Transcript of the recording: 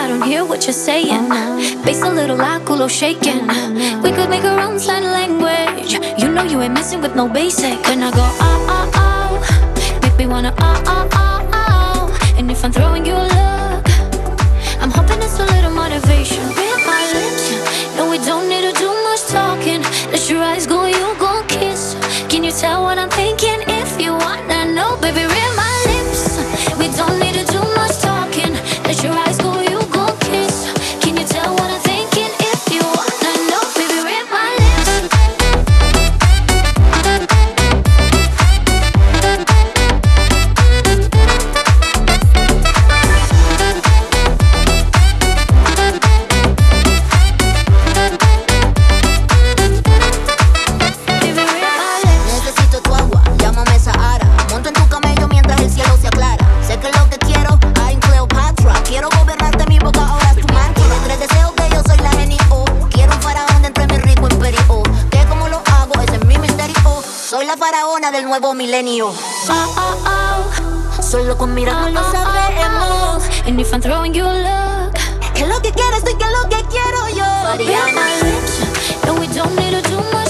I don't hear what you're saying. Bass a little loud, culo shaking. We could make our own sign language. You know you ain't messing with no basic. When I go make me wanna And if I'm throwing you a look, I'm hoping it's a little motivation. Read my lips, no we don't need to do much talking. Let your eyes go, you gon' kiss. Can you tell what I'm thinking? If you wanna know, baby, read my lips. We don't need to do much talking. Let your eyes go, you gon' kiss. Can you tell what I'm thinking? If you wanna know, baby, read my lips. Del nuevo milenio. Solo con mirarnos lo sabemos. And if I'm throwing you a look, ¿qué es lo que quieres tú y qué es lo que quiero yo? Read my lips, no we don't need to do much